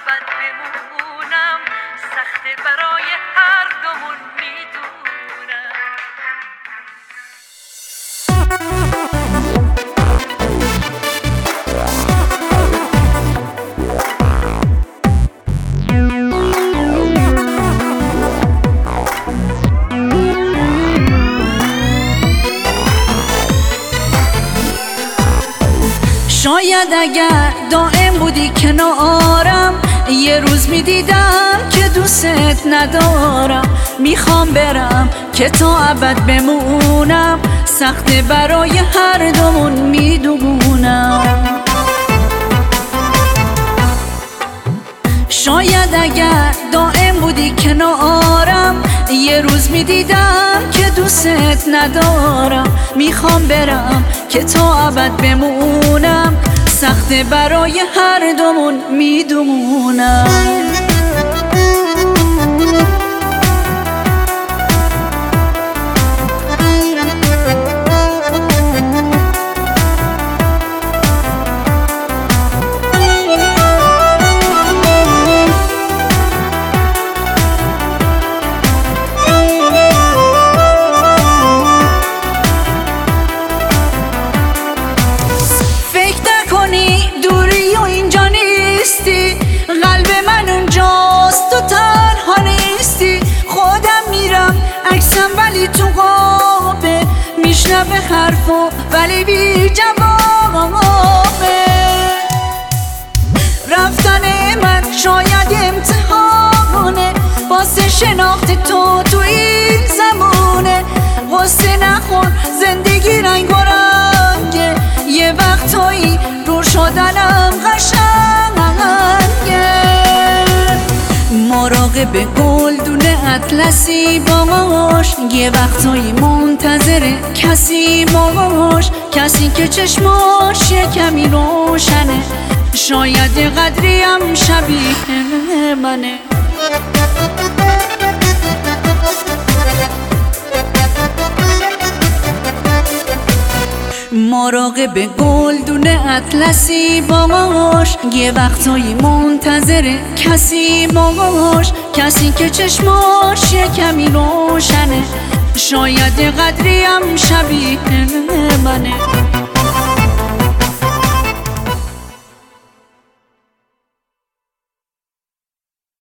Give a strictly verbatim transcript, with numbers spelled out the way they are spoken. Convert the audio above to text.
ابد بمونم سخته برای هر دومون میدونم. شاید اگر دائم بودی کنارم یه روز میدیدم که دوست ندارم. میخوام برم که تا ابد بمونم سخته برای هر دومون میدونم. شاید اگر دائم بودی کنارم یه روز میدیدم که دوست ندارم. میخوام برم که تا ابد بمونم سخته برای هر دومون میدونم. دوری و اینجا نیستی، قلب من اونجاست تو تنها نیستی. خودم میرم عکسم ولی تو قابه، میشنوه حرفو ولی بی جوابه. رفتن من شاید امتحانه واسه شناخت تو تو این زمانه. غصه نخور زندگی رنگ و رنگه، یه وقتایی دور شدنم قشنگه. مراقب گلدون اطلسی باش، یه وقتایی منتظر کسی باش. کسی که چشماش یه کمی روشنه، شاید یه قدریم شبیه منه. مراقب گلدون اطلسی باش، یه وقتایی منتظر کسی باش. کسی که چشماش یه کمی روشنه، شاید یه قدریم شبیه منه.